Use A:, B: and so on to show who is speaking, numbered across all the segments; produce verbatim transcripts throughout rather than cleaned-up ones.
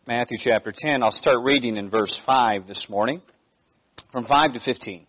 A: Matthew chapter ten. I'll start reading in verse five this morning, from five to fifteen.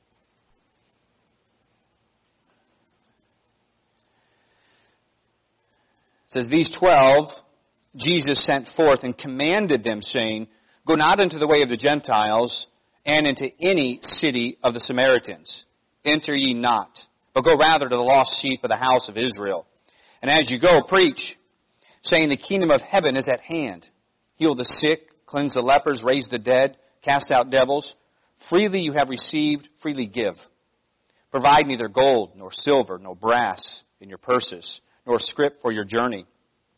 A: It says, "These twelve Jesus sent forth and commanded them, saying, Go not into the way of the Gentiles, and into any city of the Samaritans. Enter ye not, but go rather to the lost sheep of the house of Israel. And as you go, preach, saying, The kingdom of heaven is at hand. Heal the sick, cleanse the lepers, raise the dead, cast out devils. Freely you have received, freely give. Provide neither gold, nor silver, nor brass in your purses, nor scrip for your journey.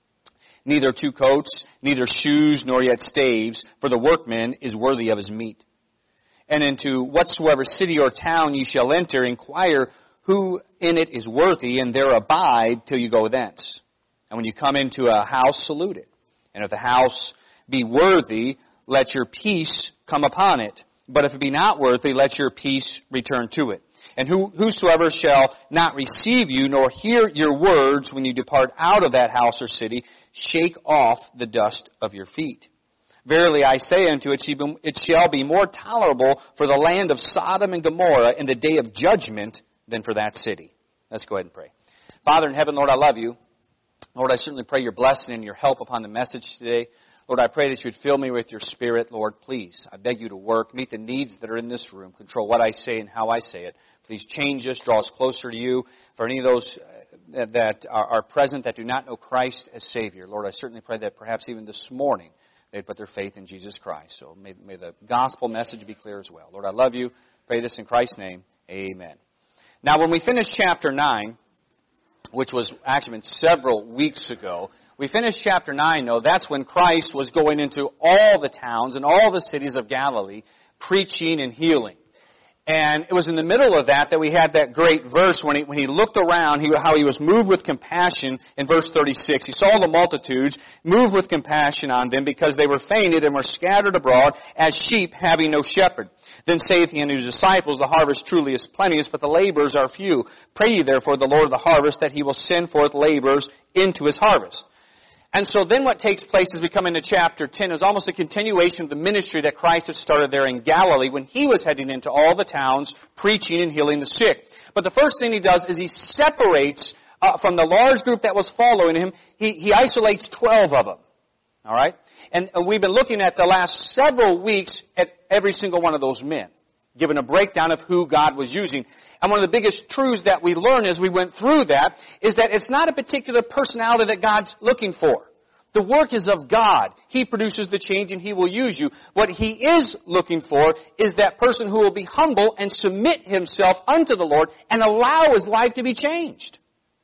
A: Neither two coats, neither shoes, nor yet staves, for the workman is worthy of his meat. And into whatsoever city or town ye shall enter, inquire who in it is worthy, and there abide till you go thence. And when you come into a house, salute it. And if the house be worthy, let your peace come upon it. But if it be not worthy, let your peace return to it. And who, whosoever shall not receive you, nor hear your words when you depart out of that house or city, shake off the dust of your feet. Verily I say unto it, it shall be more tolerable for the land of Sodom and Gomorrah in the day of judgment than for that city." Let's go ahead and pray. Father in heaven, Lord, I love you. Lord, I certainly pray your blessing and your help upon the message today. Lord, I pray that you would fill me with your Spirit. Lord, please, I beg you to work. Meet the needs that are in this room. Control what I say and how I say it. Please change us, draw us closer to you. For any of those that are present that do not know Christ as Savior, Lord, I certainly pray that perhaps even this morning they'd put their faith in Jesus Christ. So may, may the gospel message be clear as well. Lord, I love you. Pray this in Christ's name. Amen. Now, when we finished chapter nine, which was actually been several weeks ago, we finished chapter nine, though. That's when Christ was going into all the towns and all the cities of Galilee, preaching and healing. And it was in the middle of that that we had that great verse when he, when he looked around, he, how he was moved with compassion in verse thirty-six. He saw the multitudes, moved with compassion on them because they were fainted and were scattered abroad as sheep having no shepherd. Then saith he unto his disciples, The harvest truly is plenteous, but the laborers are few. Pray ye therefore the Lord of the harvest that he will send forth laborers into his harvest. And so then what takes place as we come into chapter ten is almost a continuation of the ministry that Christ had started there in Galilee when he was heading into all the towns, preaching and healing the sick. But the first thing he does is he separates uh, from the large group that was following him, he, he isolates twelve of them. All right? And uh, we've been looking at the last several weeks at every single one of those men, given a breakdown of who God was using. And one of the biggest truths that we learned as we went through that is that it's not a particular personality that God's looking for. The work is of God. He produces the change and He will use you. What He is looking for is that person who will be humble and submit himself unto the Lord and allow his life to be changed.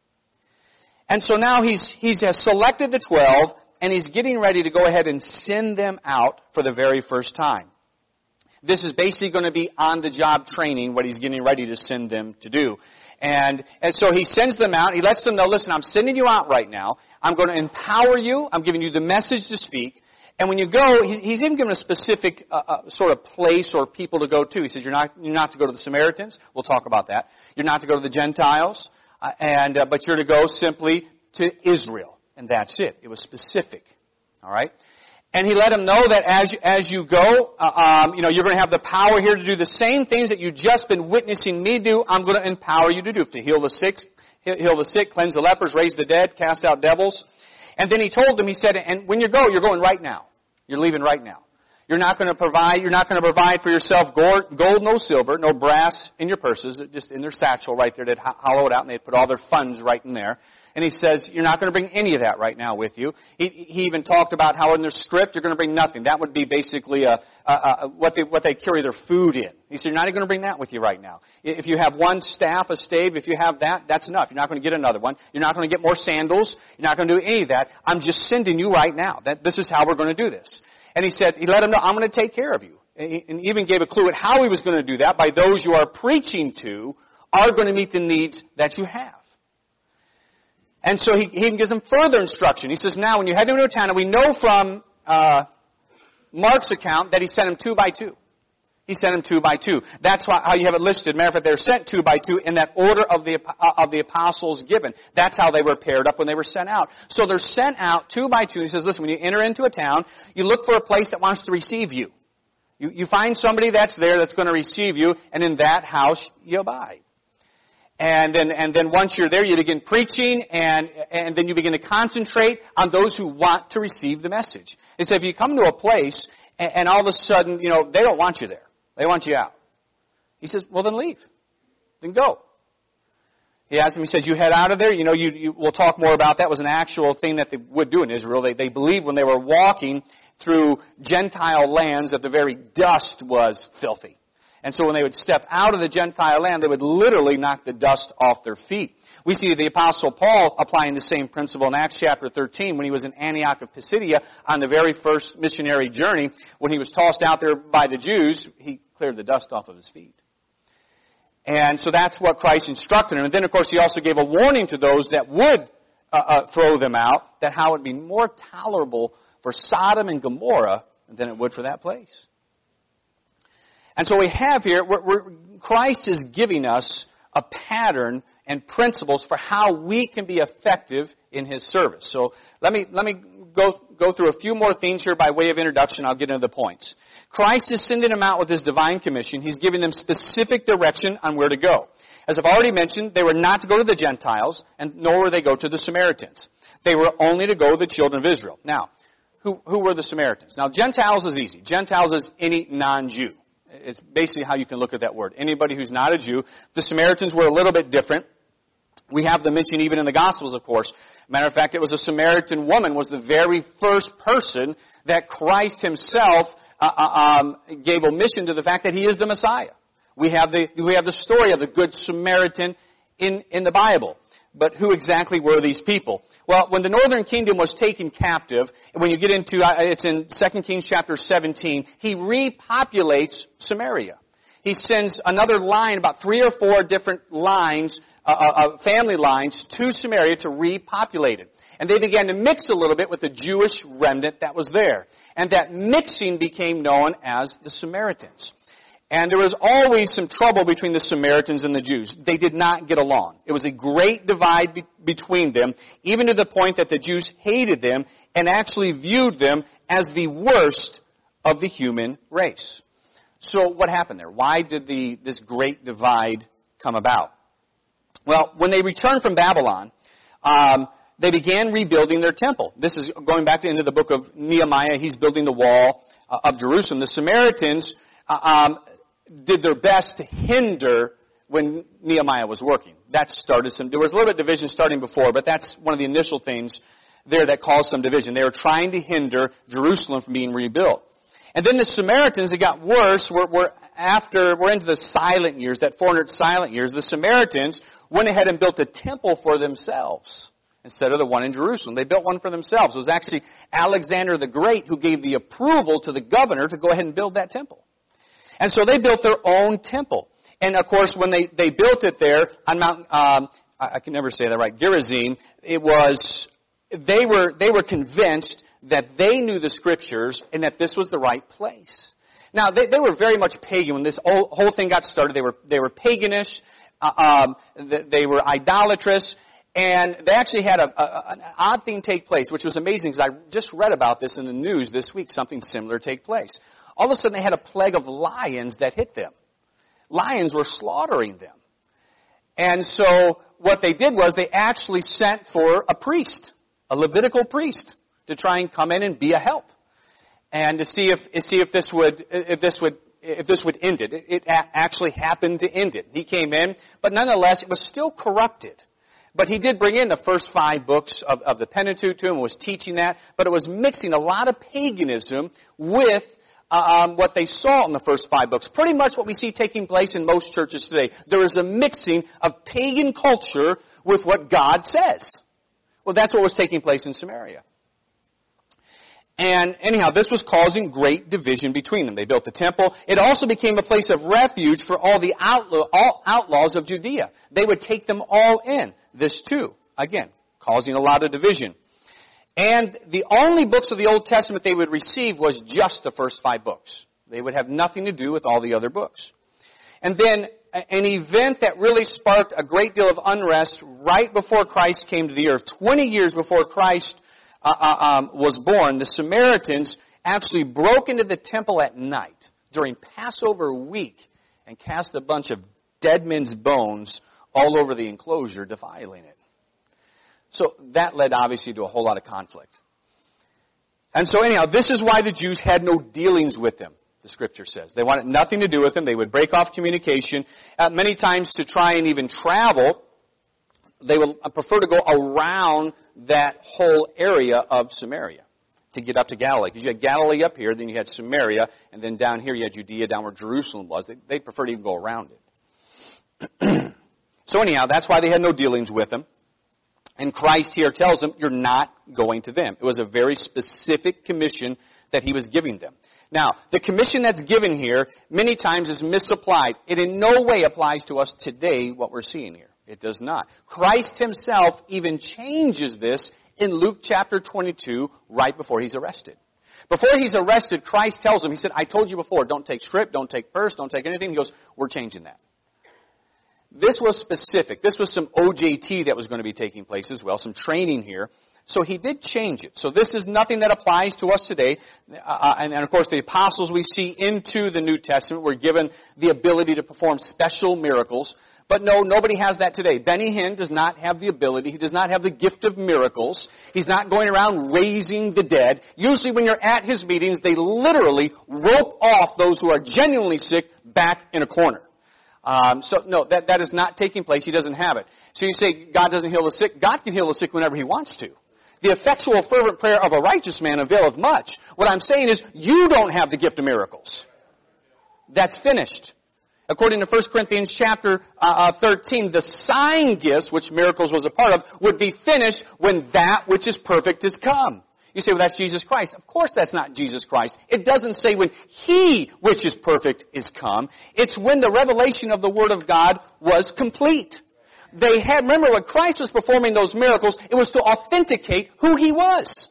A: And so now He's, He has selected the twelve and He's getting ready to go ahead and send them out for the very first time. This is basically going to be on-the-job training, what He's getting ready to send them to do. And, and so He sends them out. He lets them know, listen, I'm sending you out right now. I'm going to empower you. I'm giving you the message to speak. And when you go, He's, he's even given a specific uh, uh, sort of place or people to go to. He says, you're not, you're not to go to the Samaritans. We'll talk about that. You're not to go to the Gentiles. Uh, and uh, but you're to go simply to Israel. And that's it. It was specific. All right? And He let them know that as you, as you go, uh, um, you know, you're going to have the power here to do the same things that you've just been witnessing me do. I'm going to empower you to do. To heal the sick, heal the sick, cleanse the lepers, raise the dead, cast out devils. And then He told them, He said, and when you go, you're going right now. You're leaving right now. You're not going to provide, you're not going to provide for yourself gold, gold, no silver, no brass in your purses, just in their satchel right there. They'd hollow it out and they'd put all their funds right in there. And He says, you're not going to bring any of that right now with you. He, he even talked about how in their scrip, you're going to bring nothing. That would be basically a, a, a, what, they, what they carry their food in. He said, you're not even going to bring that with you right now. If you have one staff, a stave, if you have that, that's enough. You're not going to get another one. You're not going to get more sandals. You're not going to do any of that. I'm just sending you right now. That, this is how we're going to do this. And He said, He let them know, I'm going to take care of you. And He even gave a clue at how He was going to do that by those you are preaching to are going to meet the needs that you have. And so he, he gives them further instruction. He says, now when you head into a town, and we know from uh, Mark's account that He sent them two by two. He sent them two by two. That's why, how you have it listed. Matter of fact, they were sent two by two in that order of the of the apostles given. That's how they were paired up when they were sent out. So they're sent out two by two. He says, listen, when you enter into a town, you look for a place that wants to receive you. You, you find somebody that's there that's going to receive you, and in that house you abide. And then, and then once you're there, you begin preaching, and, and then you begin to concentrate on those who want to receive the message. He said, if you come to a place, and, and all of a sudden, you know, they don't want you there. They want you out. He says, well, then leave. Then go. He asked him, he says, you head out of there. You know, you, you, we'll talk more about that. It was an actual thing that they would do in Israel. They, they believed when they were walking through Gentile lands that the very dust was filthy. And so when they would step out of the Gentile land, they would literally knock the dust off their feet. We see the Apostle Paul applying the same principle in Acts chapter thirteen when he was in Antioch of Pisidia on the very first missionary journey. When he was tossed out there by the Jews, he cleared the dust off of his feet. And so that's what Christ instructed him. And then, of course, he also gave a warning to those that would uh, uh, throw them out, that how it would be more tolerable for Sodom and Gomorrah than it would for that place. And so we have here, we're, we're, Christ is giving us a pattern and principles for how we can be effective in His service. So let me let me go go through a few more things here by way of introduction. I'll get into the points. Christ is sending them out with His divine commission. He's giving them specific direction on where to go. As I've already mentioned, they were not to go to the Gentiles, and nor were they go to the Samaritans. They were only to go to the children of Israel. Now, who who were the Samaritans? Now, Gentiles is easy. Gentiles is any non-Jew. It's basically how you can look at that word. Anybody who's not a Jew. The Samaritans were a little bit different. We have them mentioned even in the Gospels, of course. Matter of fact, it was a Samaritan woman was the very first person that Christ Himself uh, um, gave omission to the fact that He is the Messiah. We have the we have the story of the Good Samaritan in, in the Bible. But who exactly were these people? Well, when the northern kingdom was taken captive, and when you get into, it's in Second Kings chapter seventeen, he repopulates Samaria. He sends another line, about three or four different lines, uh, uh, family lines, to Samaria to repopulate it. And they began to mix a little bit with the Jewish remnant that was there. And that mixing became known as the Samaritans. And there was always some trouble between the Samaritans and the Jews. They did not get along. It was a great divide be- between them, even to the point that the Jews hated them and actually viewed them as the worst of the human race. So what happened there? Why did the this great divide come about? Well, when they returned from Babylon, um, they began rebuilding their temple. This is going back to into the book of Nehemiah. He's building the wall uh, of Jerusalem. The Samaritans uh, um, did their best to hinder when Nehemiah was working. That started some, there was a little bit of division starting before, but that's one of the initial things there that caused some division. They were trying to hinder Jerusalem from being rebuilt. And then the Samaritans, it got worse. We're, we're after, we're into the silent years, that four hundred silent years. The Samaritans went ahead and built a temple for themselves instead of the one in Jerusalem. They built one for themselves. It was actually Alexander the Great who gave the approval to the governor to go ahead and build that temple. And so they built their own temple. And of course, when they, they built it there on Mount, um, I, I can never say that right, Gerizim, it was, they were, they were convinced that they knew the Scriptures and that this was the right place. Now, they, they were very much pagan when this whole, whole thing got started. They were, they were paganish, uh, um, they were idolatrous, and they actually had a, a, an odd thing take place, which was amazing because I just read about this in the news this week, something similar take place. All of a sudden, they had a plague of lions that hit them. Lions were slaughtering them. And so what they did was they actually sent for a priest, a Levitical priest, to try and come in and be a help, and to see if see if this would if this would if this would end it. It, it actually happened to end it. He came in, but nonetheless, it was still corrupted. But he did bring in the first five books of, of the Pentateuch to him and was teaching that, but it was mixing a lot of paganism with Um, what they saw in the first five books. Pretty much what we see taking place in most churches today. There is a mixing of pagan culture with what God says. Well, that's what was taking place in Samaria. And anyhow, this was causing great division between them. They built the temple. It also became a place of refuge for all the outlaw, all outlaws of Judea. They would take them all in. This too, again, causing a lot of division. And the only books of the Old Testament they would receive was just the first five books. They would have nothing to do with all the other books. And then an event that really sparked a great deal of unrest right before Christ came to the earth, twenty years before Christ uh, uh, um, was born, the Samaritans actually broke into the temple at night during Passover week and cast a bunch of dead men's bones all over the enclosure, defiling it. So that led obviously to a whole lot of conflict. And so anyhow, this is why the Jews had no dealings with him, the Scripture says. They wanted nothing to do with him. They would break off communication. Uh, many times to try and even travel, they would prefer to go around that whole area of Samaria to get up to Galilee. Because you had Galilee up here, then you had Samaria, and then down here you had Judea, down where Jerusalem was. They, they preferred to even go around it. So anyhow, that's why they had no dealings with him. And Christ here tells them, you're not going to them. It was a very specific commission that he was giving them. Now, the commission that's given here many times is misapplied. It in no way applies to us today, what we're seeing here. It does not. Christ himself even changes this in Luke chapter twenty-two, right before he's arrested. Before he's arrested, Christ tells him, he said, I told you before, don't take scrip, don't take purse, don't take anything. He goes, we're changing that. This was specific. This was some O J T that was going to be taking place as well, some training here. So he did change it. So this is nothing that applies to us today. Uh, and, and of course, the apostles we see into the New Testament were given the ability to perform special miracles. But no, nobody has that today. Benny Hinn does not have the ability. He does not have the gift of miracles. He's not going around raising the dead. Usually when you're at his meetings, they literally rope off those who are genuinely sick back in a corner. Um, so, no, that, that is not taking place. He doesn't have it. So you say God doesn't heal the sick. God can heal the sick whenever he wants to. The effectual, fervent prayer of a righteous man availeth much. What I'm saying is you don't have the gift of miracles. That's finished. According to First Corinthians chapter uh, thirteen, the sign gifts, which miracles was a part of, would be finished when that which is perfect is come. You say, well, that's Jesus Christ. Of course that's not Jesus Christ. It doesn't say when he, which is perfect, is come. It's when the revelation of the Word of God was complete. They had, remember when Christ was performing those miracles, it was to authenticate who he was.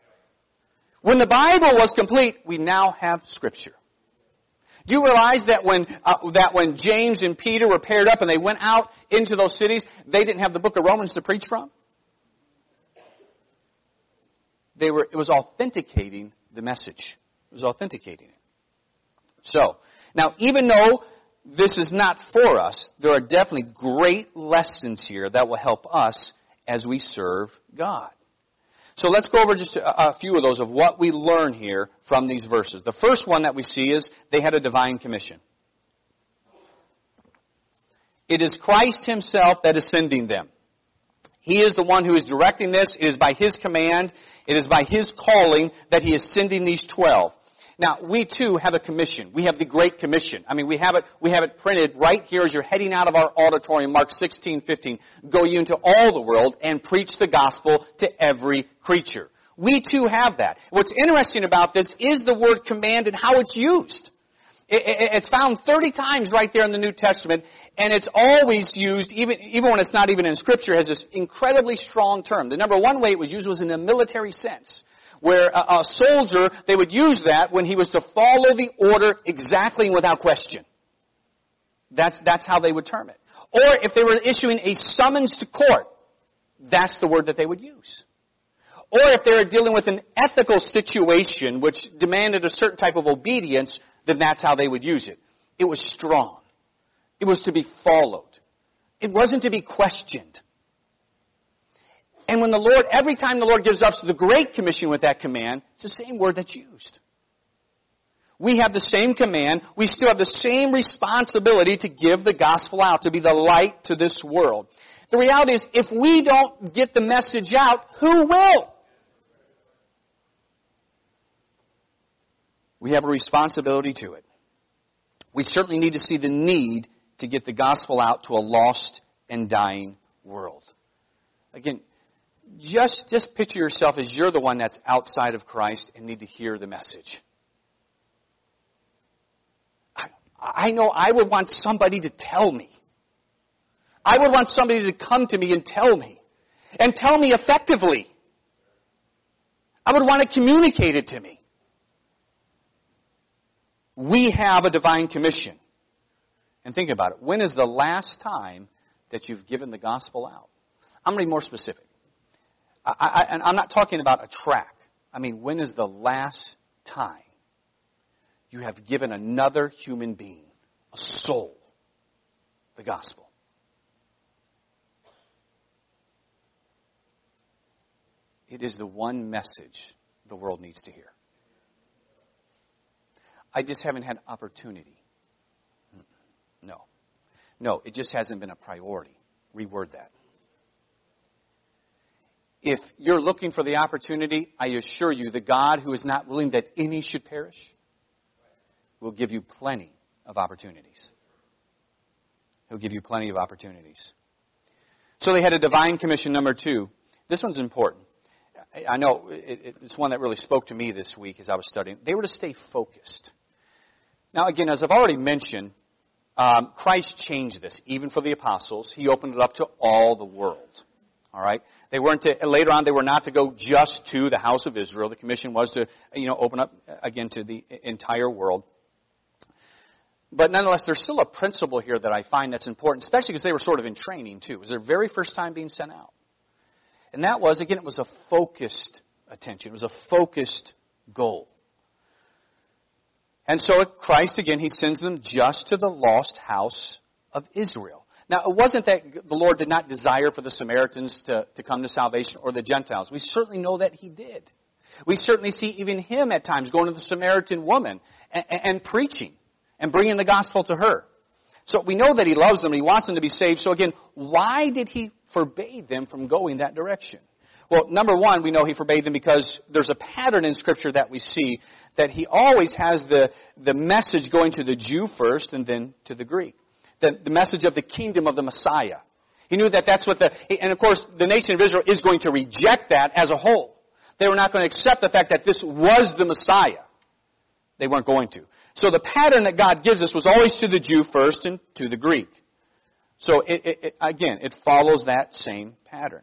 A: When the Bible was complete, we now have Scripture. Do you realize that when uh, that when James and Peter were paired up and they went out into those cities, they didn't have the book of Romans to preach from? They were, it was authenticating the message. It was authenticating it. So, now even though this is not for us, there are definitely great lessons here that will help us as we serve God. So let's go over just a, a few of those of what we learn here from these verses. The first one that we see is they had a divine commission. It is Christ himself that is sending them. He is the one who is directing this. It is by his command. It is by his calling that he is sending these twelve. Now, we too have a commission. We have the Great Commission. I mean, we have it, we have it printed right here as you're heading out of our auditorium, Mark sixteen fifteen. Go ye into all the world and preach the gospel to every creature. We too have that. What's interesting about this is the word command and how it's used. It's found thirty times right there in the New Testament, and it's always used, even, even when it's not even in Scripture, has this incredibly strong term. The number one way it was used was in a military sense, where a, a soldier, they would use that when he was to follow the order exactly and without question. That's, that's how they would term it. Or if they were issuing a summons to court, that's the word that they would use. Or if they were dealing with an ethical situation which demanded a certain type of obedience, then that's how they would use it. It was strong. It was to be followed. It wasn't to be questioned. And when the Lord, every time the Lord gives us the Great Commission with that command, it's the same word that's used. We have the same command. We still have the same responsibility to give the gospel out, to be the light to this world. The reality is, if we don't get the message out, who will? We have a responsibility to it. We certainly need to see the need to get the gospel out to a lost and dying world. Again, just, just picture yourself as you're the one that's outside of Christ and need to hear the message. I, I know I would want somebody to tell me. I would want somebody to come to me and tell me. And tell me effectively. I would want to communicate it to me. We have a divine commission. And think about it. When is the last time that you've given the gospel out? I'm going to be more specific. I, I, and I'm not talking about a track. I mean, when is the last time you have given another human being, a soul, the gospel? It is the one message the world needs to hear. I just haven't had opportunity. No. No, it just hasn't been a priority. Reword that. If you're looking for the opportunity, I assure you, the God who is not willing that any should perish will give you plenty of opportunities. He'll give you plenty of opportunities. So they had a divine commission number two. This one's important. I know it's one that really spoke to me this week as I was studying. They were to stay focused. Now, again, as I've already mentioned, um, Christ changed this. Even for the apostles, He opened it up to all the world. All right? They weren't to, later on, they were not to go just to the house of Israel. The commission was to, you know, open up again to the entire world. But nonetheless, there's still a principle here that I find that's important, especially because they were sort of in training too. It was their very first time being sent out. And that was, again, it was a focused attention. It was a focused goal. And so Christ, again, He sends them just to the lost house of Israel. Now, it wasn't that the Lord did not desire for the Samaritans to, to come to salvation or the Gentiles. We certainly know that He did. We certainly see even Him at times going to the Samaritan woman and, and, and preaching and bringing the gospel to her. So we know that He loves them and He wants them to be saved. So again, why did He forbade them from going that direction? Well, number one, we know He forbade them because there's a pattern in Scripture that we see that He always has the, the message going to the Jew first and then to the Greek. The, the message of the kingdom of the Messiah. He knew that that's what the... And of course, the nation of Israel is going to reject that as a whole. They were not going to accept the fact that this was the Messiah. They weren't going to. So the pattern that God gives us was always to the Jew first and to the Greek. So it, it, it, again, it follows that same pattern.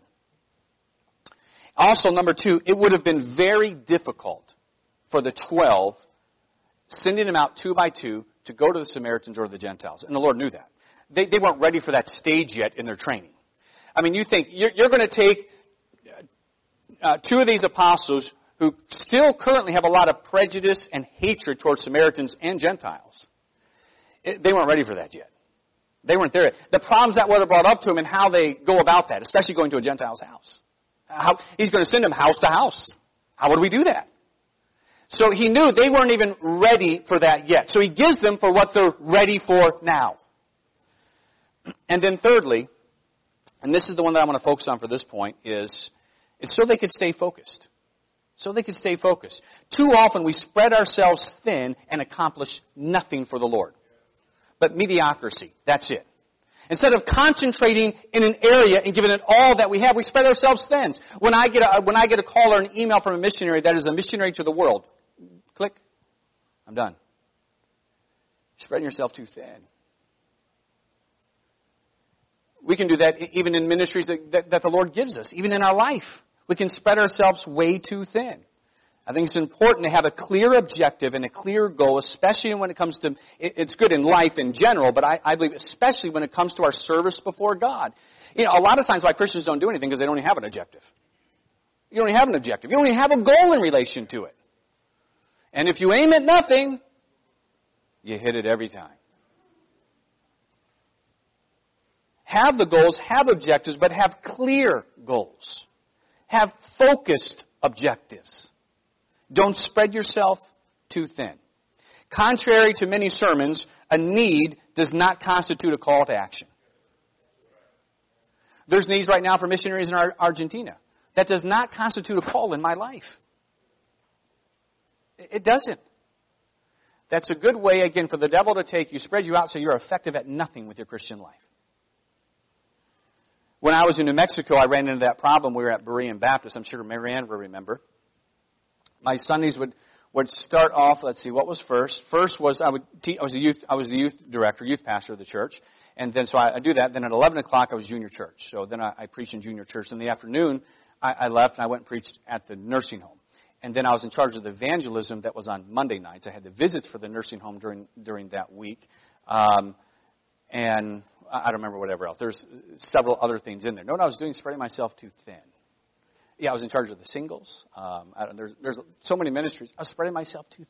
A: Also, number two, it would have been very difficult for the twelve, sending them out two by two, to go to the Samaritans or the Gentiles. And the Lord knew that. They, they weren't ready for that stage yet in their training. I mean, you think, you're, you're going to take uh, two of these apostles who still currently have a lot of prejudice and hatred towards Samaritans and Gentiles. It, they weren't ready for that yet. They weren't there. The problems that were brought up to them and how they go about that, especially going to a Gentile's house. How, he's going to send them house to house. How would we do that? So He knew they weren't even ready for that yet. So He gives them for what they're ready for now. And then thirdly, and this is the one that I want to focus on for this point, is, is so they could stay focused. So they could stay focused. Too often we spread ourselves thin and accomplish nothing for the Lord. But mediocrity, that's it. Instead of concentrating in an area and giving it all that we have, we spread ourselves thin. When I get a, when I get a call or an email from a missionary that is a missionary to the world, click, I'm done. You're spreading yourself too thin. We can do that even in ministries that, that, that the Lord gives us, even in our life. We can spread ourselves way too thin. I think it's important to have a clear objective and a clear goal, especially when it comes to, it's good in life in general, but I, I believe especially when it comes to our service before God. You know, a lot of times why Christians don't do anything because they don't even have an objective. You don't even have an objective. You don't even have a goal in relation to it. And if you aim at nothing, you hit it every time. Have the goals, have objectives, but have clear goals. Have focused objectives. Don't spread yourself too thin. Contrary to many sermons, a need does not constitute a call to action. There's needs right now for missionaries in Argentina. That does not constitute a call in my life. It doesn't. That's a good way, again, for the devil to take you, spread you out so you're effective at nothing with your Christian life. When I was in New Mexico, I ran into that problem. We were at Berean Baptist. I'm sure Marianne will remember. My Sundays would, would start off, let's see, what was first? First was I would te- I was the youth I was the youth director, youth pastor of the church. And then so I, I do that. Then at eleven o'clock I was junior church. So then I, I preached in junior church. In the afternoon I, I left and I went and preached at the nursing home. And then I was in charge of the evangelism that was on Monday nights. I had the visits for the nursing home during during that week. Um, and I don't remember whatever else. There's several other things in there. Know what I was doing? Spreading myself too thin. Yeah, I was in charge of the singles. Um, I don't, there's, there's so many ministries. I was spreading myself too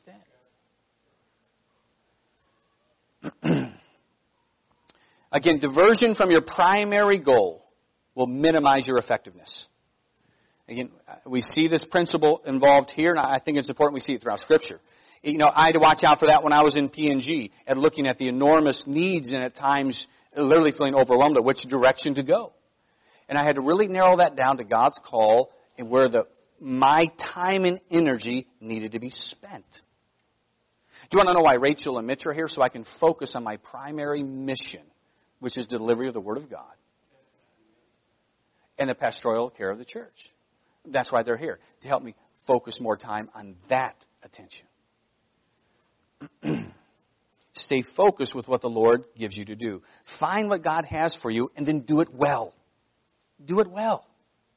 A: thin. Again, diversion from your primary goal will minimize your effectiveness. Again, we see this principle involved here, and I think it's important we see it throughout Scripture. You know, I had to watch out for that when I was in P and G and looking at the enormous needs and at times literally feeling overwhelmed at which direction to go. And I had to really narrow that down to God's call and where the my time and energy needed to be spent. Do you want to know why Rachel and Mitch are here? So I can focus on my primary mission, which is delivery of the Word of God and the pastoral care of the church. That's why they're here, to help me focus more time on that attention. Stay focused with what the Lord gives you to do. Find what God has for you and then do it well. Do it well.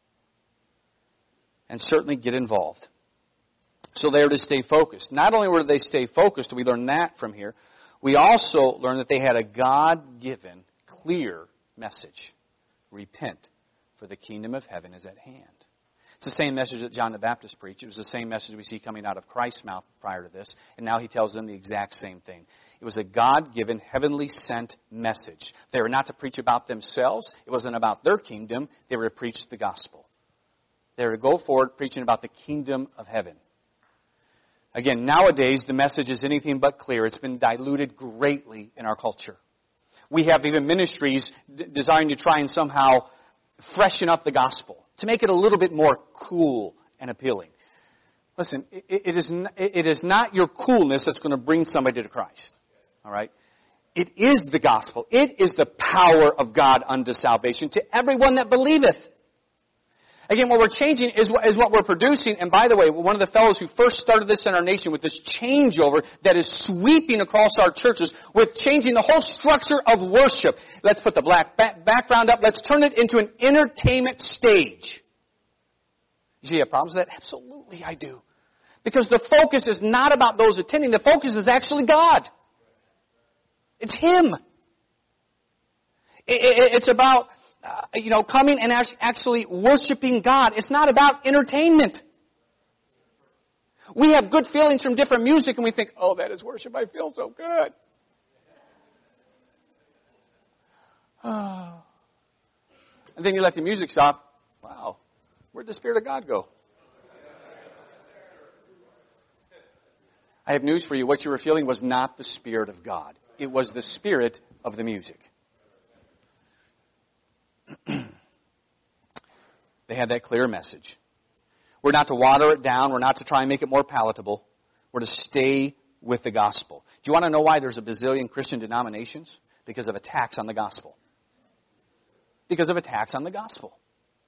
A: And certainly get involved. So they are to stay focused. Not only were they stay focused, we learn that from here, we also learn that they had a God-given, clear message. Repent, for the kingdom of heaven is at hand. It's the same message that John the Baptist preached. It was the same message we see coming out of Christ's mouth prior to this. And now he tells them the exact same thing. It was a God-given, heavenly sent message. They were not to preach about themselves. It wasn't about their kingdom. They were to preach the gospel. They were to go forward preaching about the kingdom of heaven. Again, nowadays the message is anything but clear. It's been diluted greatly in our culture. We have even ministries d- designed to try and somehow freshen up the gospel, to make it a little bit more cool and appealing. Listen, it, it, is, n- it is not your coolness that's going to bring somebody to Christ. All right? It is the gospel. It is the power of God unto salvation to everyone that believeth. Again, what we're changing is what, is what we're producing. And by the way, one of the fellows who first started this in our nation with this changeover that is sweeping across our churches with changing the whole structure of worship. Let's put the black back- background up. Let's turn it into an entertainment stage. Do you have problems with that? Absolutely, I do. Because the focus is not about those attending. The focus is actually God. It's Him. It, it, it's about... Uh, you know, coming and actually worshiping God. It's not about entertainment. We have good feelings from different music and we think, oh, that is worship. I feel so good. Oh. And then you let the music stop. Wow. Where'd the Spirit of God go? I have news for you. What you were feeling was not the Spirit of God. It was the spirit of the music. They had that clear message. We're not to water it down. We're not to try and make it more palatable. We're to stay with the gospel. Do you want to know why there's a bazillion Christian denominations? Because of attacks on the gospel. Because of attacks on the gospel.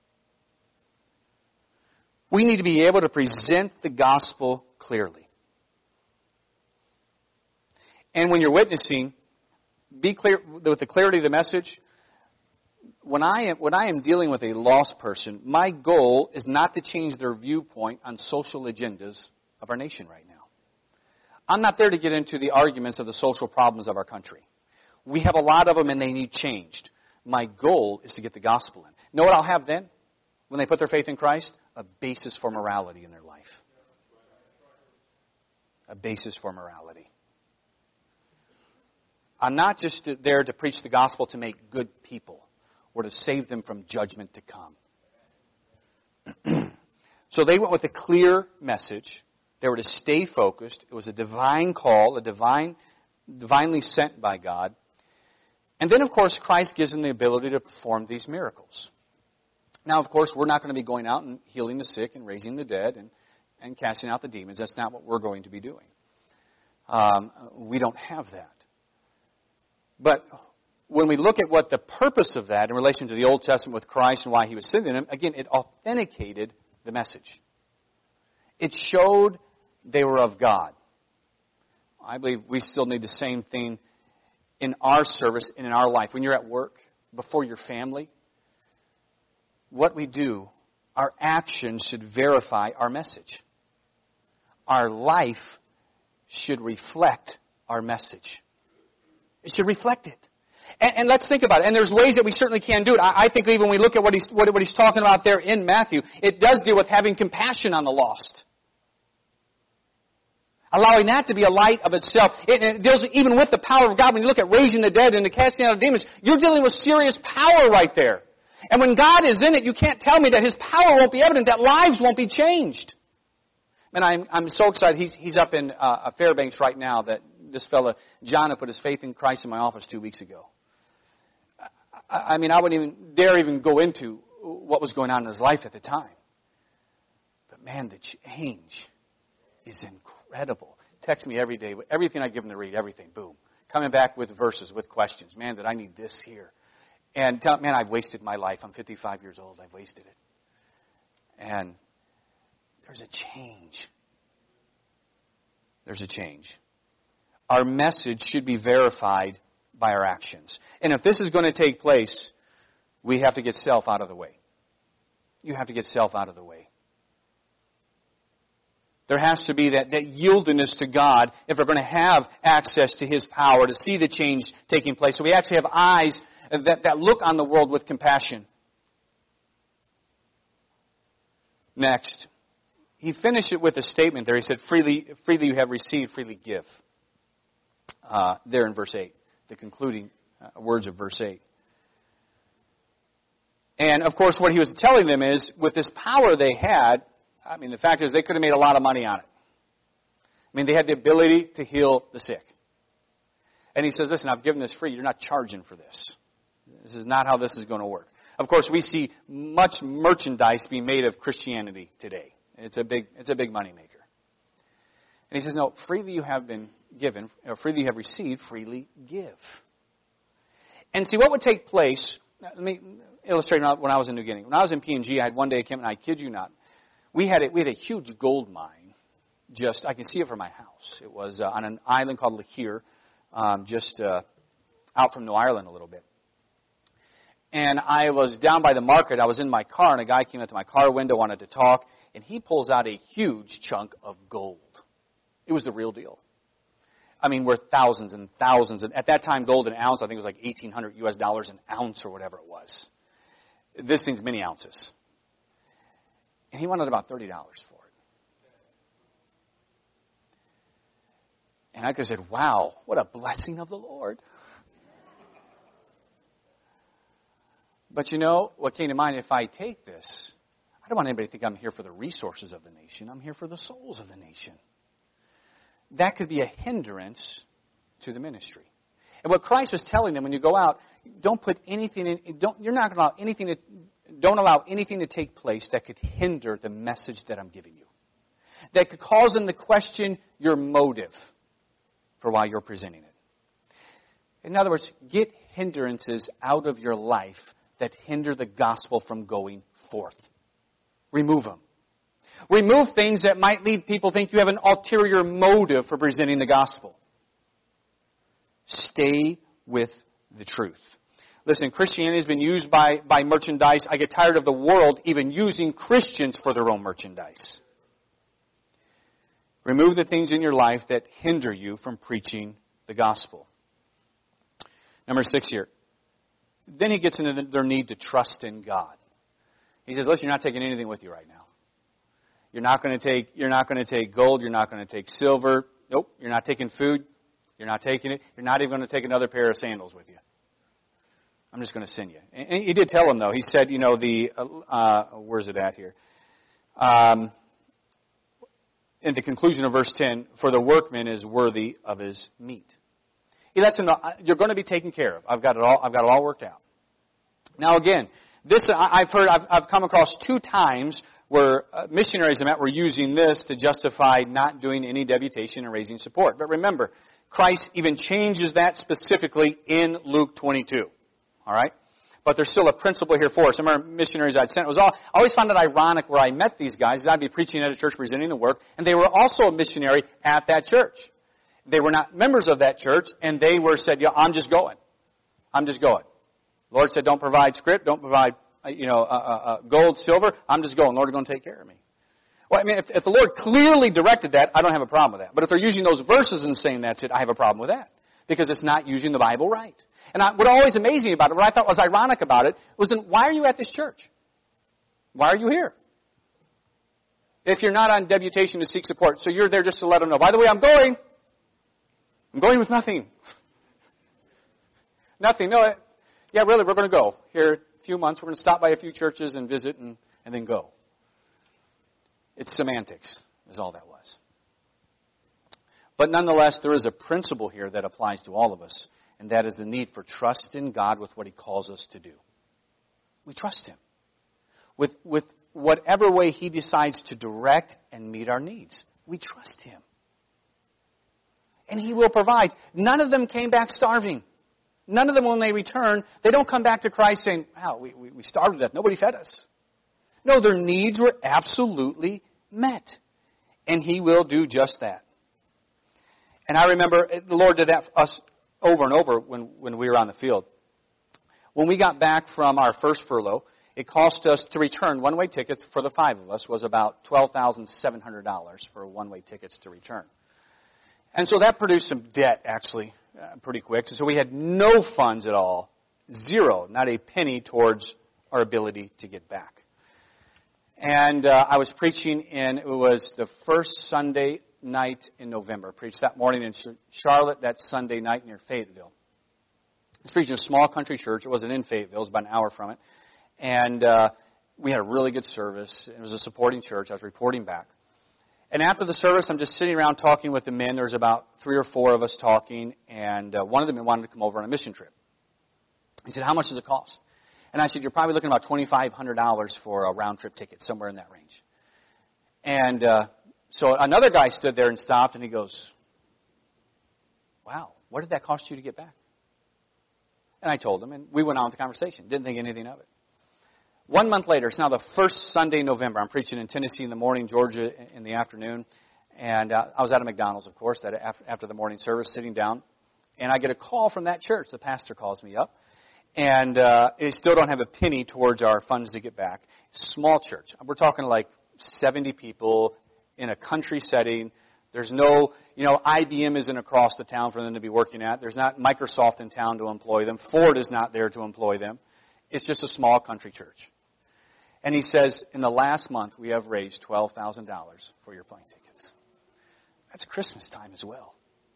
A: We need to be able to present the gospel clearly. And when you're witnessing, be clear with the clarity of the message. When I am when I am dealing with a lost person, my goal is not to change their viewpoint on social agendas of our nation right now. I'm not there to get into the arguments of the social problems of our country. We have a lot of them and they need changed. My goal is to get the gospel in. Know what I'll have then? When they put their faith in Christ? A basis for morality in their life. A basis for morality. I'm not just there to preach the gospel to make good people. Or to save them from judgment to come. So they went with a clear message. They were to stay focused. It was a divine call, a divine, divinely sent by God. And then, of course, Christ gives them the ability to perform these miracles. Now, of course, we're not going to be going out and healing the sick and raising the dead and, and casting out the demons. That's not what we're going to be doing. Um, we don't have that. But when we look at what the purpose of that in relation to the Old Testament with Christ and why He was sending them, again, it authenticated the message. It showed they were of God. I believe we still need the same thing in our service and in our life. When you're at work, before your family, what we do, our actions should verify our message. our life should reflect our message. It should reflect it. And, and let's think about it. And there's ways that we certainly can do it. I, I think even when we look at what he's, what, what he's talking about there in Matthew, it does deal with having compassion on the lost. Allowing that to be a light of itself. It, it deals even with the power of God. When you look at raising the dead and the casting out of demons, you're dealing with serious power right there. And when God is in it, you can't tell me that His power won't be evident, that lives won't be changed. And I'm, I'm so excited. He's, he's up in uh, Fairbanks right now, that this fella, John, put his faith in Christ in my office two weeks ago. I, I mean, I wouldn't even dare even go into what was going on in his life at the time. But man, the change is incredible. Text me every day. Everything I give him to read, everything, boom. Coming back with verses, with questions. Man, that I need this here. And tell, man, I've wasted my life. I'm fifty-five years old. I've wasted it. And there's a change. There's a change. Our message should be verified by our actions. And if this is going to take place, we have to get self out of the way. You have to get self out of the way. There has to be that, that yieldedness to God if we're going to have access to His power, to see the change taking place. So we actually have eyes that, that look on the world with compassion. Next, he finished it with a statement there. He said, freely, freely you have received, freely give. Uh, there in verse eight, the concluding uh, words of verse eight. And, of course, what he was telling them is, with this power they had, I mean, the fact is they could have made a lot of money on it. I mean, they had the ability to heal the sick. And he says, listen, I've given this free. You're not charging for this. This is not how this is going to work. Of course, we see much merchandise being made of Christianity today. It's a big, it's a big money maker. And he says, no, freely you have been given, or freely you have received, freely give. And see, what would take place, let me illustrate when I was in New Guinea. When I was in P N G, I had one day came, and I kid you not, we had a, we had a huge gold mine. Just, I can see it from my house. It was uh, on an island called Lahir, um, just uh, out from New Ireland a little bit. And I was down by the market. I was in my car, and a guy came up to my car window, wanted to talk, and he pulls out a huge chunk of gold. It was the real deal. I mean, worth thousands and thousands. And at that time, gold an ounce, I think it was like eighteen hundred U S dollars an ounce or whatever it was. This thing's many ounces. And he wanted about thirty dollars for it. And I could have said, wow, what a blessing of the Lord. But you know, what came to mind, if I take this, I don't want anybody to think I'm here for the resources of the nation. I'm here for the souls of the nation. That could be a hindrance to the ministry. And what Christ was telling them, when you go out, don't put anything in, don't, you're not going to allow anything to, don't allow anything to take place that could hinder the message that I'm giving you. That could cause them to question your motive for why you're presenting it. In other words, get hindrances out of your life that hinder the gospel from going forth. Remove them. Remove things that might lead people to think you have an ulterior motive for presenting the gospel. Stay with the truth. Listen, Christianity has been used by, by merchandise. I get tired of the world even using Christians for their own merchandise. Remove the things in your life that hinder you from preaching the gospel. Number six here. Then he gets into their need to trust in God. He says, listen, you're not taking anything with you right now. You're not going to take, you're not going to take gold. You're not going to take silver. Nope. You're not taking food. You're not taking it. You're not even going to take another pair of sandals with you. I'm just going to send you. And he did tell them, though. He said, you know, the, uh, where's it at here? Um, in the conclusion of verse ten, for the workman is worthy of his meat. He lets him know, you're going to be taken care of. I've got it all, I've got it all worked out. Now again, this, I've heard, I've, I've come across two times where missionaries I met were using this to justify not doing any deputation and raising support. But remember, Christ even changes that specifically in Luke twenty-two. All right? But there's still a principle here for us. Some of our missionaries I'd sent, it was all, I always found it ironic where I met these guys. I'd be preaching at a church, presenting the work, and they were also a missionary at that church. They were not members of that church, and they were said, yeah, I'm just going. I'm just going. The Lord said, don't provide script, don't provide, you know, uh, uh, gold, silver. I'm just going. The Lord is going to take care of me. Well, I mean, if, if the Lord clearly directed that, I don't have a problem with that. But if they're using those verses and saying that's it, I have a problem with that. Because it's not using the Bible right. And I, what always amazed me about it, what I thought was ironic about it, was then why are you at this church? Why are you here? If you're not on deputation to seek support, so you're there just to let them know, by the way, I'm going. I'm going with nothing. Nothing. No, yeah, really, we're going to go. Here, a few months, we're going to stop by a few churches and visit and, and then go. It's semantics, is all that was. But nonetheless, there is a principle here that applies to all of us, and that is the need for trust in God with what He calls us to do. We trust Him. With, with whatever way He decides to direct and meet our needs, we trust Him. And He will provide. None of them came back starving. None of them, when they return, they don't come back to Christ saying, wow, we, we, we starved to death. Nobody fed us. No, their needs were absolutely met. And He will do just that. And I remember the Lord did that for us over and over when, when we were on the field. When we got back from our first furlough, it cost us to return one-way tickets for the five of us was about twelve thousand seven hundred dollars for one-way tickets to return. And so that produced some debt, actually, uh, pretty quick. So we had no funds at all, zero, not a penny towards our ability to get back. And uh, I was preaching in, it was the first Sunday night in November. I preached that morning in Charlotte, that Sunday night near Fayetteville. I was preaching in a small country church. It wasn't in Fayetteville. It was about an hour from it. And uh, we had a really good service. It was a supporting church. I was reporting back. And after the service, I'm just sitting around talking with the men. There was about three or four of us talking, and uh, one of them wanted to come over on a mission trip. He said, how much does it cost? And I said, you're probably looking at about twenty-five hundred dollars for a round-trip ticket, somewhere in that range. And uh, so another guy stood there and stopped, and he goes, wow, what did that cost you to get back? And I told him, and we went on with the conversation. Didn't think anything of it. One month later, it's now the first Sunday in November. I'm preaching in Tennessee in the morning, Georgia in the afternoon. And uh, I was at a McDonald's, of course, that after the morning service, sitting down. And I get a call from that church. The pastor calls me up. And uh, they still don't have a penny towards our funds to get back. Small church. We're talking like seventy people in a country setting. There's no, you know, I B M isn't across the town for them to be working at. There's not Microsoft in town to employ them. Ford is not there to employ them. It's just a small country church. And he says, in the last month, we have raised twelve thousand dollars for your plane tickets. That's Christmas time as well.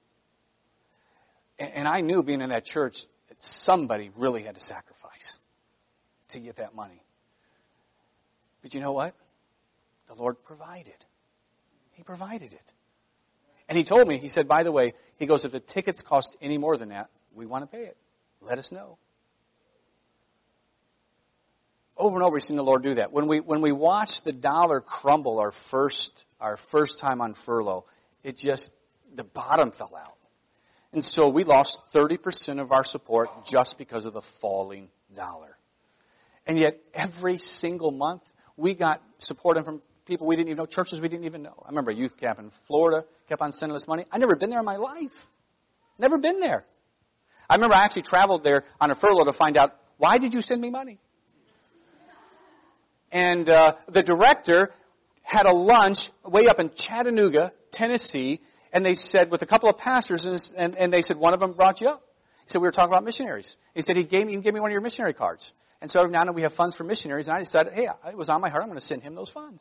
A: And, and I knew, being in that church, that somebody really had to sacrifice to get that money. But you know what? The Lord provided. He provided it. And he told me, he said, by the way, he goes, if the tickets cost any more than that, we want to pay it. Let us know. Over and over, we've seen the Lord do that. When we when we watched the dollar crumble our first our first time on furlough, it just, the bottom fell out. And so we lost thirty percent of our support just because of the falling dollar. And yet, every single month, we got support from people we didn't even know, churches we didn't even know. I remember a youth camp in Florida kept on sending us money. I'd never been there in my life. Never been there. I remember I actually traveled there on a furlough to find out, why did you send me money? And uh, the director had a lunch way up in Chattanooga, Tennessee, and they said, with a couple of pastors, and, and, and they said, one of them brought you up. He said, we were talking about missionaries. He said, he gave me, he gave me one of your missionary cards. And so now that we have funds for missionaries, and I decided, hey, it was on my heart, I'm going to send him those funds.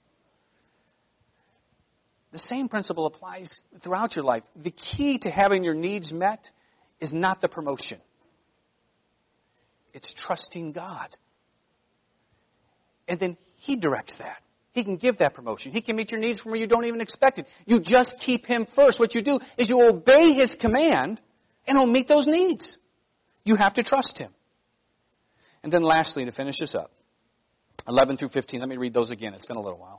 A: The same principle applies throughout your life. The key to having your needs met is not the promotion. It's trusting God. And then He directs that. He can give that promotion. He can meet your needs from where you don't even expect it. You just keep Him first. What you do is you obey His command, and He'll meet those needs. You have to trust Him. And then lastly, to finish this up, eleven through fifteen. Let me read those again. It's been a little while.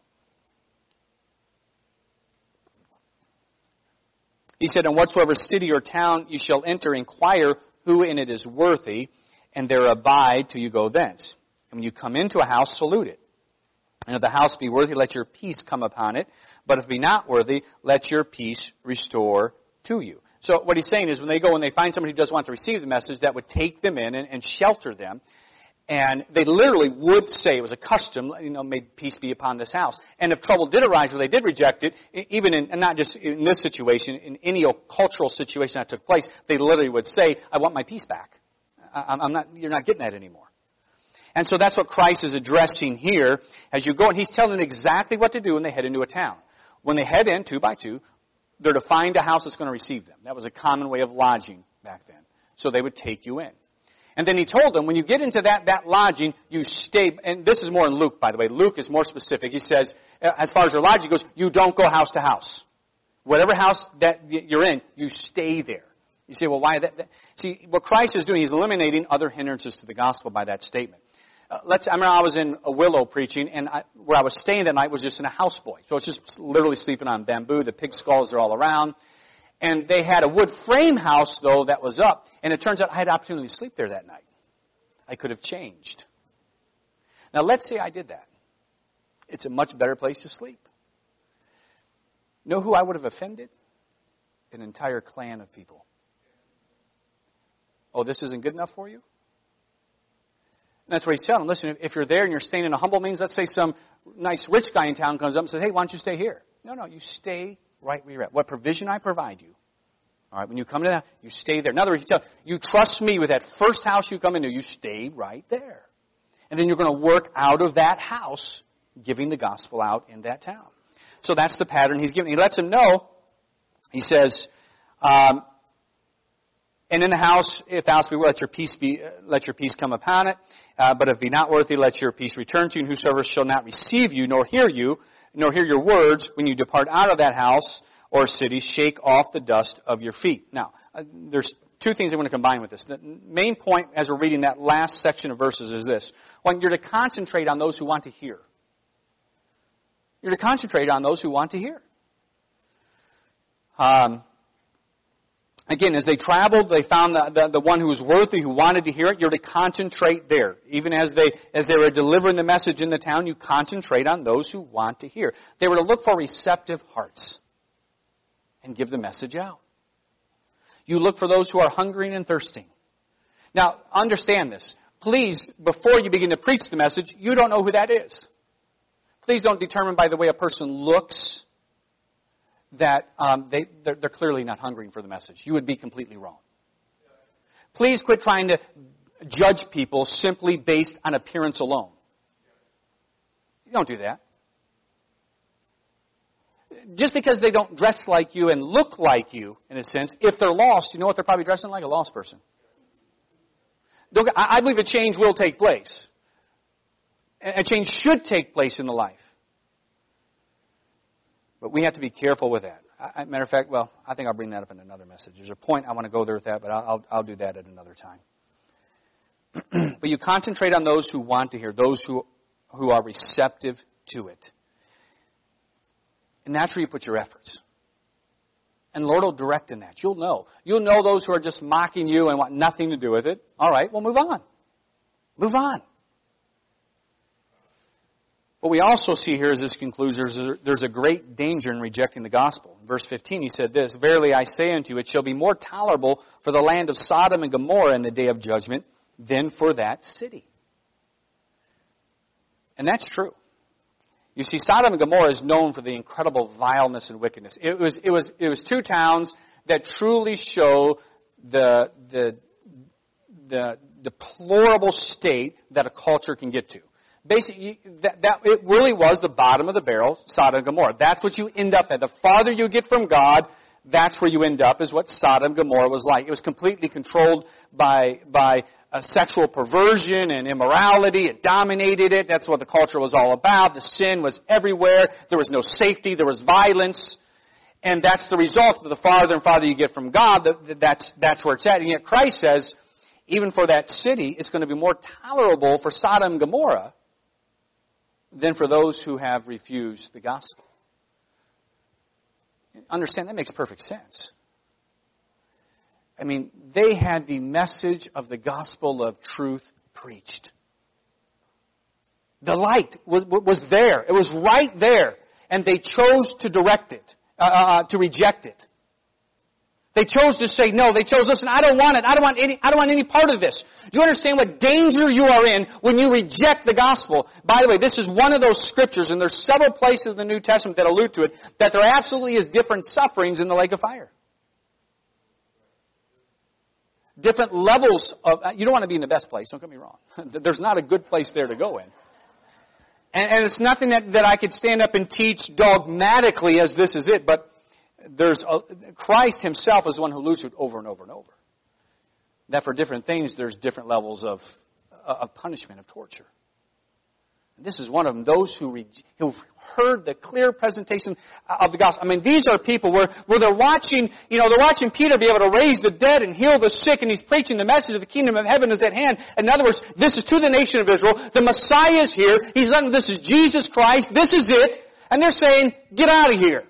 A: He said, "In whatsoever city or town you shall enter, inquire who in it is worthy, and there abide till you go thence. And when you come into a house, salute it. And if the house be worthy, let your peace come upon it. But if it be not worthy, let your peace restore to you." So what he's saying is when they go and they find somebody who does want to receive the message, that would take them in and, and shelter them. And they literally would say, it was a custom, you know, may peace be upon this house. And if trouble did arise where they did reject it, even in, and not just in this situation, in any cultural situation that took place, they literally would say, I want my peace back. I'm not, you're not getting that anymore. And so that's what Christ is addressing here as you go. And he's telling them exactly what to do when they head into a town. When they head in, two by two, they're to find a house that's going to receive them. That was a common way of lodging back then. So they would take you in. And then he told them, when you get into that, that lodging, you stay, and this is more in Luke, by the way. Luke is more specific. He says, as far as your lodging goes, you don't go house to house. Whatever house that you're in, you stay there. You say, well, why that? that? See, what Christ is doing, he's eliminating other hindrances to the gospel by that statement. Uh, let's. I remember I was in a Willow preaching, and I, where I was staying that night was just in a houseboy. So it's just literally sleeping on bamboo. The pig skulls are all around. And they had a wood frame house, though, that was up. And it turns out I had the opportunity to sleep there that night. I could have changed. Now, let's say I did that. It's a much better place to sleep. Know who I would have offended? An entire clan of people. Oh, this isn't good enough for you? And that's what he's telling them. Listen, if you're there and you're staying in a humble means, let's say some nice rich guy in town comes up and says, hey, why don't you stay here? No, no, you stay right where you're at. What provision I provide you. All right, when you come to that, you stay there. In other words, you, tell, you trust me with that first house you come into, you stay right there. And then you're going to work out of that house, giving the gospel out in that town. So that's the pattern he's giving. He lets them know, he says, um, and in the house, if thou be worthy, let your peace be, uh, let your peace come upon it. Uh, but if be not worthy, let your peace return to you. And whosoever shall not receive you, nor hear you, nor hear your words, when you depart out of that house or city, shake off the dust of your feet. Now, uh, there's two things I want to combine with this. The main point, as we're reading that last section of verses, is this: one, you're to concentrate on those who want to hear. You're to concentrate on those who want to hear. Um. Again, as they traveled, they found the, the, the one who was worthy, who wanted to hear it. You're to concentrate there. Even as they as they were delivering the message in the town, you concentrate on those who want to hear. They were to look for receptive hearts and give the message out. You look for those who are hungering and thirsting. Now, understand this. Please, before you begin to preach the message, you don't know who that is. Please don't determine by the way a person looks that um, they, they're, they're clearly not hungering for the message. You would be completely wrong. Please quit trying to judge people simply based on appearance alone. You don't do that. Just because they don't dress like you and look like you, in a sense, if they're lost, you know what they're probably dressing like? A lost person. Don't, I believe a change will take place. A change should take place in the life. But we have to be careful with that. I, matter of fact, well, I think I'll bring that up in another message. There's a point I want to go there with that, but I'll, I'll, I'll do that at another time. But you concentrate on those who want to hear, those who, who are receptive to it. And that's where you put your efforts. And the Lord will direct in that. You'll know. You'll know those who are just mocking you and want nothing to do with it. All right, well, move on. Move on. What we also see here as this concludes, there's a, there's a great danger in rejecting the gospel. In verse fifteen, he said this: Verily I say unto you, it shall be more tolerable for the land of Sodom and Gomorrah in the day of judgment than for that city. And that's true. You see, Sodom and Gomorrah is known for the incredible vileness and wickedness. It was, it was, it was two towns that truly show the, the, the deplorable state that a culture can get to. Basically, that, that it really was the bottom of the barrel, Sodom and Gomorrah. That's what you end up at. The farther you get from God, that's where you end up, is what Sodom and Gomorrah was like. It was completely controlled by by uh, sexual perversion and immorality. It dominated it. That's what the culture was all about. The sin was everywhere. There was no safety. There was violence. And that's the result. The farther and farther you get from God, that's, that's where it's at. And yet Christ says, even for that city, it's going to be more tolerable for Sodom and Gomorrah than for those who have refused the gospel. Understand, that makes perfect sense. I mean, they had the message of the gospel of truth preached. The light was, was there. It was right there. And they chose to direct it, uh, uh, to reject it. They chose to say no. They chose, listen, I don't want it. I don't want any, I don't want any part of this. Do you understand what danger you are in when you reject the gospel? By the way, this is one of those scriptures, and there's several places in the New Testament that allude to it, that there absolutely is different sufferings in the lake of fire. Different levels of, you don't want to be in the best place, don't get me wrong. There's not a good place there to go in. And, and it's nothing that, that I could stand up and teach dogmatically as this is it, but there's a, Christ himself is the one who alludes to it over and over and over. That for different things, there's different levels of, of punishment, of torture. And this is one of them, those who re, who've heard the clear presentation of the gospel. I mean, these are people where, where they're watching, you know, they're watching Peter be able to raise the dead and heal the sick, and he's preaching the message of the kingdom of heaven is at hand. In other words, this is to the nation of Israel. The Messiah is here. He's letting, this is Jesus Christ. This is it. And they're saying, get out of here.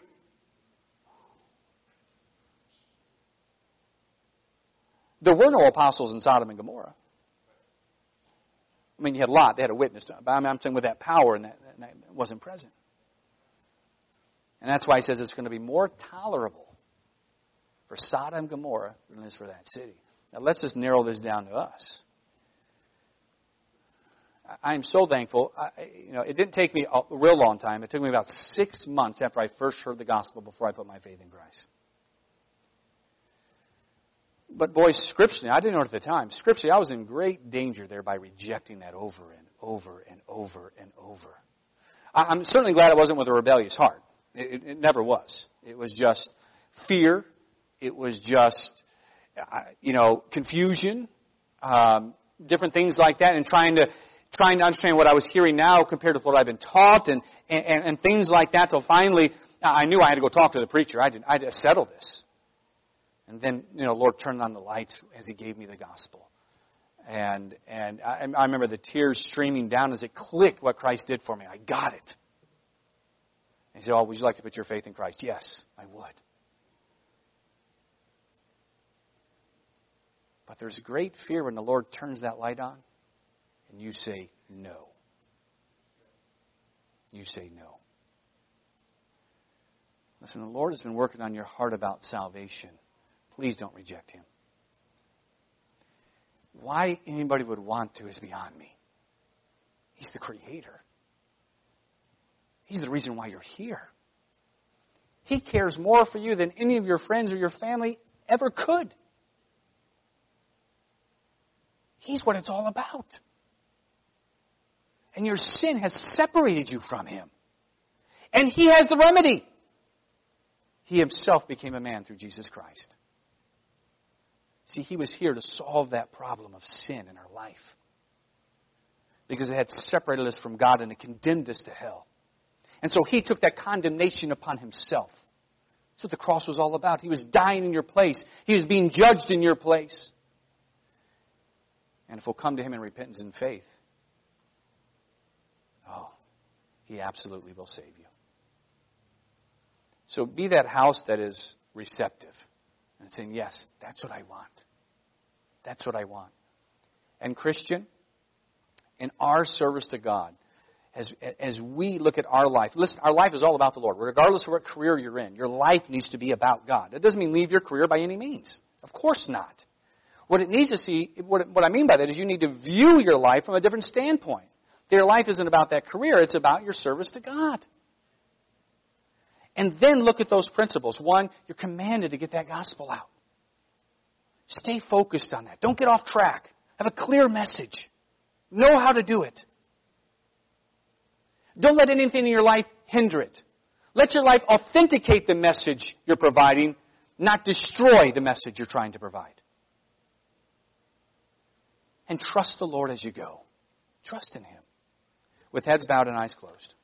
A: There were no apostles in Sodom and Gomorrah. I mean, you had Lot. They had a witness. But I'm saying with that power, and that, and that wasn't present. And that's why he says it's going to be more tolerable for Sodom and Gomorrah than it is for that city. Now, let's just narrow this down to us. I am so thankful. I, you know, it didn't take me a real long time. It took me about six months after I first heard the gospel before I put my faith in Christ. But boy, scripturally, I didn't know it at the time. Scripturally, I was in great danger there by rejecting that over and over and over and over. I'm certainly glad it wasn't with a rebellious heart. It, it never was. It was just fear. It was just, you know, confusion, um, different things like that, and trying to trying to understand what I was hearing now compared with what I've been taught, and and, and things like that. Till finally, I knew I had to go talk to the preacher. I did. I had to settle this. And then, you know, Lord turned on the lights as He gave me the gospel. And and I, I remember the tears streaming down as it clicked what Christ did for me. I got it. And he said, oh, would you like to put your faith in Christ? Yes, I would. But there's great fear when the Lord turns that light on and you say no. You say no. Listen, the Lord has been working on your heart about salvation. Please don't reject Him. Why anybody would want to is beyond me. He's the Creator. He's the reason why you're here. He cares more for you than any of your friends or your family ever could. He's what it's all about. And your sin has separated you from Him. And He has the remedy. He Himself became a man through Jesus Christ. See, He was here to solve that problem of sin in our life. Because it had separated us from God and it condemned us to hell. And so He took that condemnation upon Himself. That's what the cross was all about. He was dying in your place. He was being judged in your place. And if we'll come to Him in repentance and faith, oh, He absolutely will save you. So be that house that is receptive. And saying, yes, that's what I want. That's what I want. And Christian, in our service to God, as, as we look at our life, listen, our life is all about the Lord. Regardless of what career you're in, your life needs to be about God. That doesn't mean leave your career by any means. Of course not. What it needs to see, what, what I mean by that is you need to view your life from a different standpoint. Your life isn't about that career, it's about your service to God. And then look at those principles. One, you're commanded to get that gospel out. Stay focused on that. Don't get off track. Have a clear message. Know how to do it. Don't let anything in your life hinder it. Let your life authenticate the message you're providing, not destroy the message you're trying to provide. And trust the Lord as you go. Trust in Him. With heads bowed and eyes closed.